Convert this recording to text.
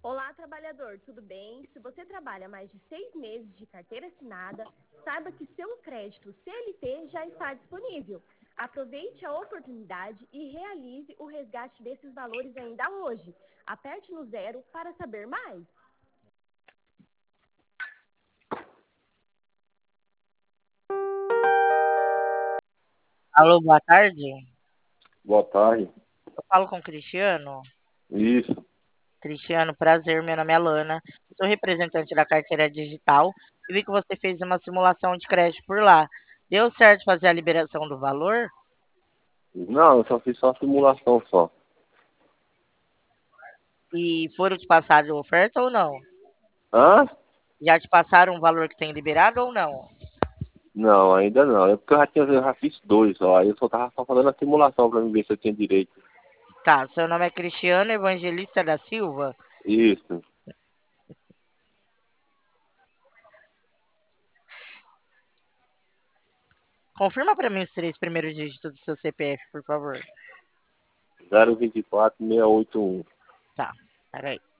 Olá, trabalhador, tudo bem? Se você trabalha mais de 6 meses de carteira assinada, saiba que seu crédito CLT já está disponível. Aproveite a oportunidade e realize o resgate desses valores ainda hoje. Aperte no 0 para saber mais. Alô, boa tarde. Boa tarde. Eu falo com o Cristiano. Isso. Cristiano, prazer, meu nome é Lana. Sou representante da carteira digital e vi que você fez uma simulação de crédito por lá. Deu certo fazer a liberação do valor? Não, eu só fiz só simulação só. E foram te passar a oferta ou não? Hã? Já te passaram o valor que tem liberado ou não? Não, ainda não. É porque eu já fiz dois, ó. Aí eu só tava só fazendo a simulação pra mim ver se eu tinha direito. Tá, seu nome é Cristiano Evangelista da Silva. Isso. Confirma para mim os 3 primeiros dígitos do seu CPF, por favor. 024-681. Tá, peraí.